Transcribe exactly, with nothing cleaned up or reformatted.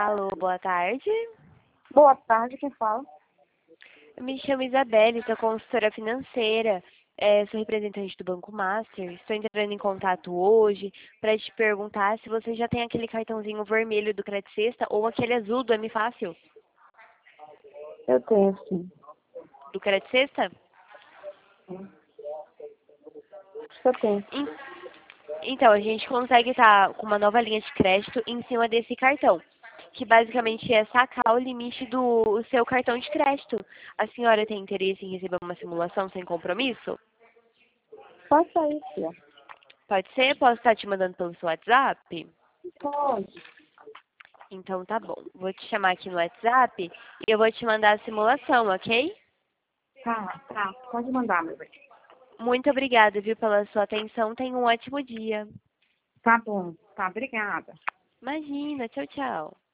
Alô, boa tarde. Boa tarde, quem fala? Eu me chamo Isabelle, sou consultora financeira, é, sou representante do Banco Master. Estou entrando em contato hoje para te perguntar se você já tem aquele cartãozinho vermelho do Crédito Sexta ou aquele azul do M Fácil Eu tenho, sim. do Crédito Sexta. Eu tenho. En- Então, a gente consegue estar com uma nova linha de crédito em cima desse cartão, que basicamente é sacar o limite do seu cartão de crédito. A senhora tem interesse em receber uma simulação sem compromisso? Faça aí, filha. Pode ser? Posso estar te mandando pelo seu WhatsApp? Pode. Então tá bom. Vou te chamar aqui no WhatsApp e eu vou te mandar a simulação, ok? Tá, tá. Pode mandar, meu bem. Muito obrigada, viu, pela sua atenção. Tenha um ótimo dia. Tá bom. Tá, obrigada. Imagina. Tchau, tchau.